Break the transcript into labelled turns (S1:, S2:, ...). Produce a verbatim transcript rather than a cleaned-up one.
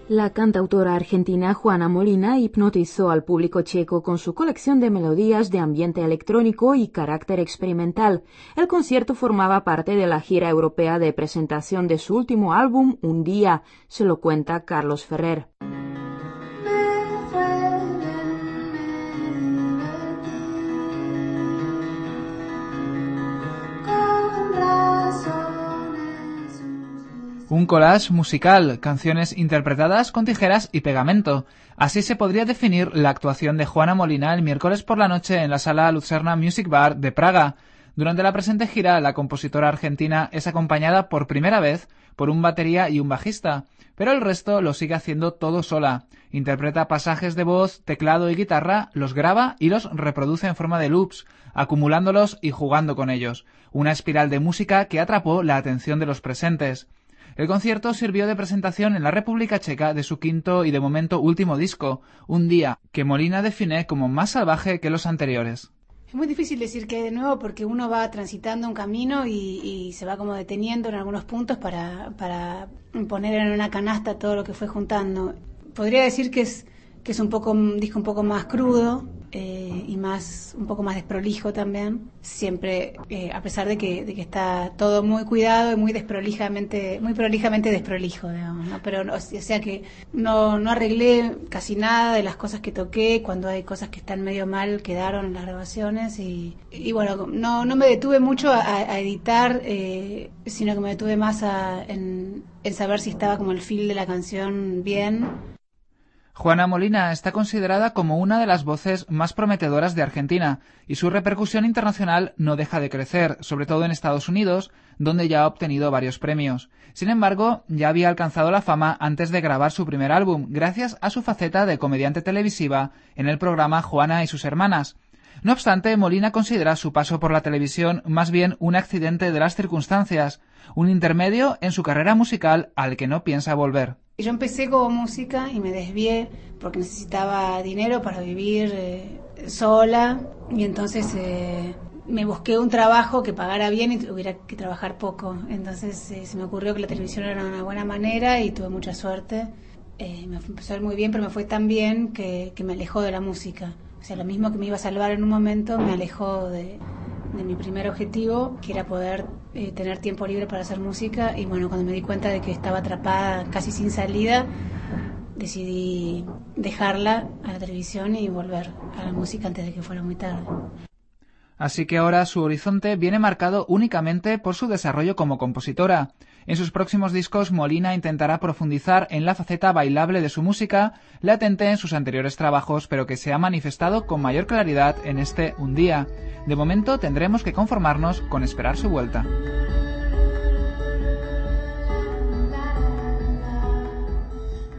S1: La cantautora argentina Juana Molina hipnotizó al público checo con su colección de melodías de ambiente electrónico y carácter experimental. El concierto formaba parte de la gira europea de presentación de su último álbum, Un día, se lo cuenta Carlos Ferrer.
S2: Un collage musical, canciones interpretadas con tijeras y pegamento. Así se podría definir la actuación de Juana Molina el miércoles por la noche en la sala Lucerna Music Bar de Praga. Durante la presente gira, la compositora argentina es acompañada por primera vez por un batería y un bajista, pero el resto lo sigue haciendo todo sola. Interpreta pasajes de voz, teclado y guitarra, los graba y los reproduce en forma de loops, acumulándolos y jugando con ellos. Una espiral de música que atrapó la atención de los presentes. El concierto sirvió de presentación en la República Checa de su quinto y de momento último disco, Un día, que Molina define como más salvaje que los anteriores.
S3: Es muy difícil decir que de nuevo porque uno va transitando un camino y, y se va como deteniendo en algunos puntos para, para poner en una canasta todo lo que fue juntando. Podría decir que es, que es un poco un disco un poco más crudo, Eh, y más un poco más desprolijo también, siempre eh, a pesar de que, de que está todo muy cuidado y muy desprolijamente muy prolijamente desprolijo, digamos, ¿no? Pero o sea que no, no arreglé casi nada de las cosas que toqué. Cuando hay cosas que están medio mal quedaron en las grabaciones y, y bueno, no, no me detuve mucho a, a editar, eh, sino que me detuve más a, en, en saber si estaba como el feel de la canción bien.
S2: Juana Molina está considerada como una de las voces más prometedoras de Argentina y su repercusión internacional no deja de crecer, sobre todo en Estados Unidos, donde ya ha obtenido varios premios. Sin embargo, ya había alcanzado la fama antes de grabar su primer álbum, gracias a su faceta de comediante televisiva en el programa Juana y sus hermanas. No obstante, Molina considera su paso por la televisión más bien un accidente de las circunstancias, un intermedio en su carrera musical al que no piensa volver.
S3: Yo empecé como música y me desvié porque necesitaba dinero para vivir eh, sola y entonces eh, me busqué un trabajo que pagara bien y tuviera que trabajar poco. Entonces eh, se me ocurrió que la televisión era una buena manera y tuve mucha suerte. Eh, me empezó a ir muy bien, pero me fue tan bien que, que me alejó de la música. O sea, lo mismo que me iba a salvar en un momento me alejó de, de mi primer objetivo, que era poder eh, tener tiempo libre para hacer música. Y bueno, cuando me di cuenta de que estaba atrapada casi sin salida, decidí dejarla a la televisión y volver a la música antes de que fuera muy tarde.
S2: Así que ahora su horizonte viene marcado únicamente por su desarrollo como compositora. En sus próximos discos, Molina intentará profundizar en la faceta bailable de su música, latente en sus anteriores trabajos, pero que se ha manifestado con mayor claridad en este Un día. De momento tendremos que conformarnos con esperar su vuelta.